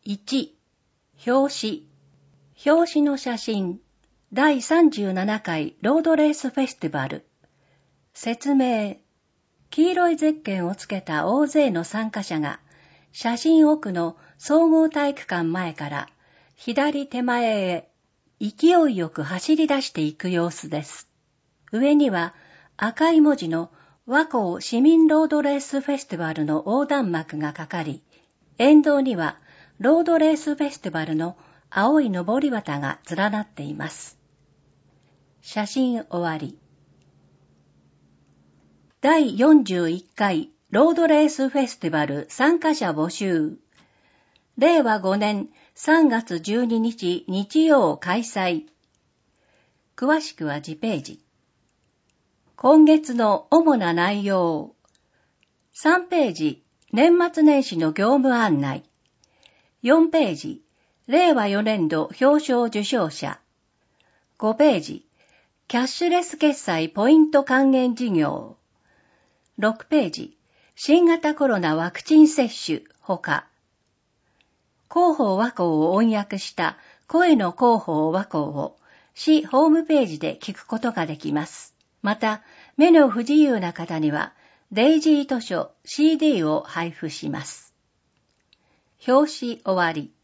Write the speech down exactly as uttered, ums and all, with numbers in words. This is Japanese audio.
いち、表紙。表紙の写真。だいさんじゅうななかいロードレースフェスティバル。説明。黄色いゼッケンをつけた大勢の参加者が、写真奥の総合体育館前から左手前へ勢いよく走り出していく様子です。上には赤い文字の和光市民ロードレースフェスティバルの横断幕がかかり、沿道にはロードレースフェスティバルの青い上り旗が連なっています。写真終わり。だいよんじゅういっかいロードレースフェスティバル参加者募集。れいわごねんさんがつじゅうににち日曜開催。詳しくは次ページ。今月の主な内容。さんページ、年末年始の業務案内。よんページ、れいわよねんど表彰受賞者。ごページ、キャッシュレス決済ポイント還元事業。ろくページ、新型コロナワクチン接種ほか。広報和光を音訳した声の広報和光を市ホームページで聞くことができます。また、目の不自由な方にはデイジー図書 シーディー を配布します。表紙終わり。